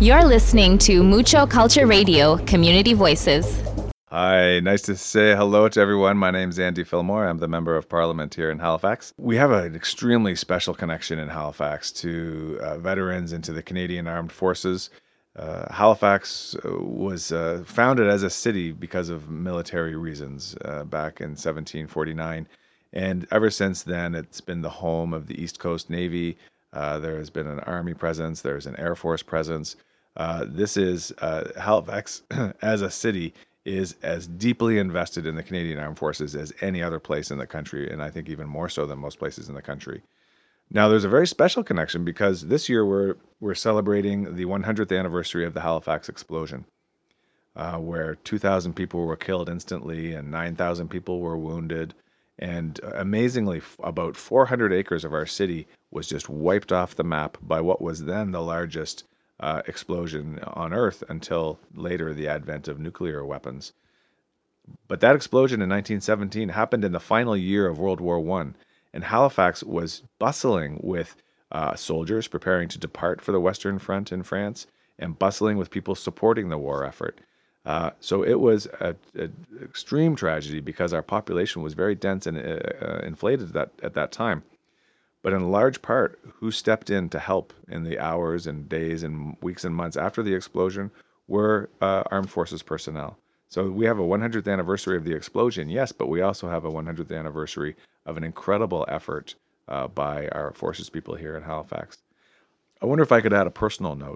You're listening to Mucho Culture Radio, Community Voices. Hi, nice to say hello to everyone. My name's Andy Fillmore. I'm the Member of Parliament here in Halifax. We have an extremely special connection in Halifax to veterans and to the Canadian Armed Forces. Halifax was founded as a city because of military reasons back in 1749. And ever since then, it's been the home of the East Coast Navy. There has been an Army presence. There's an Air Force presence. This is Halifax as a city is as deeply invested in the Canadian Armed Forces as any other place in the country, and I think even more so than most places in the country. Now, there's a very special connection because this year we're celebrating the 100th anniversary of the Halifax explosion, where 2,000 people were killed instantly and 9,000 people were wounded. And amazingly, about 400 acres of our city was just wiped off the map by what was then the largest explosion on Earth until later the advent of nuclear weapons. But that explosion in 1917 happened in the final year of World War I, and Halifax was bustling with soldiers preparing to depart for the Western Front in France and bustling with people supporting the war effort. So it was an extreme tragedy because our population was very dense and inflated at that time. But in large part, who stepped in to help in the hours and days and weeks and months after the explosion were armed forces personnel. So we have a 100th anniversary of the explosion, yes, but we also have a 100th anniversary of an incredible effort by our forces people here in Halifax. I wonder if I could add a personal note.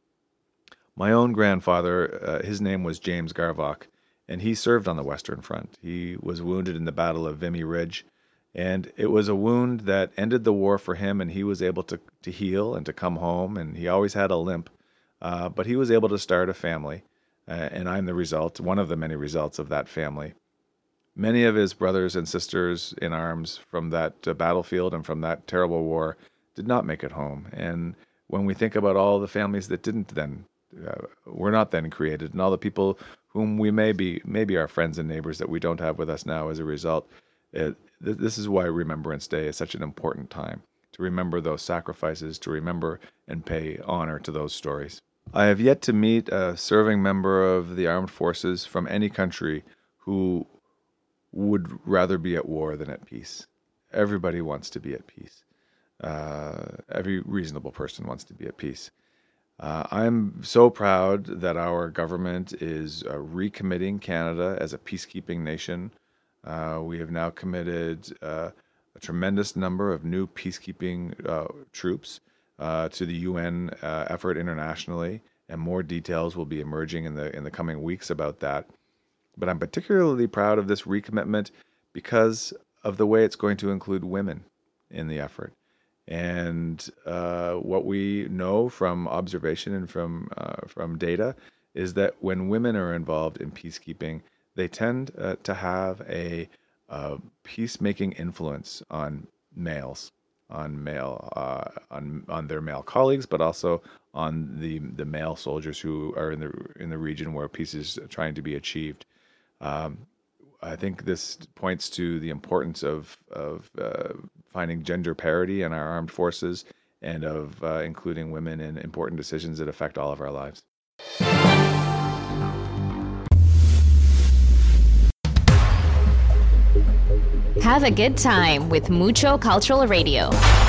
My own grandfather, his name was James Garvock, and he served on the Western Front. He was wounded in the Battle of Vimy Ridge, and it was a wound that ended the war for him, and he was able to heal and to come home, and he always had a limp, but he was able to start a family, and I'm the result, one of the many results of that family. Many of his brothers and sisters in arms from that battlefield and from that terrible war did not make it home, and when we think about all the families that didn't then were not then created, and all the people whom we maybe our friends and neighbors that we don't have with us now as a result. This is why Remembrance Day is such an important time, to remember those sacrifices, to remember and pay honor to those stories. I have yet to meet a serving member of the armed forces from any country who would rather be at war than at peace. Everybody wants to be at peace. Every reasonable person wants to be at peace. I'm so proud that our government is recommitting Canada as a peacekeeping nation. We have now committed a tremendous number of new peacekeeping troops to the UN effort internationally, and more details will be emerging in the coming weeks about that. But I'm particularly proud of this recommitment because of the way it's going to include women in the effort. And what we know from observation and from data is that when women are involved in peacekeeping, they tend to have a peacemaking influence on males, on their male colleagues, but also on the male soldiers who are in the region where peace is trying to be achieved. I think this points to the importance of finding gender parity in our armed forces and of including women in important decisions that affect all of our lives. Have a good time with Mucho Cultural Radio.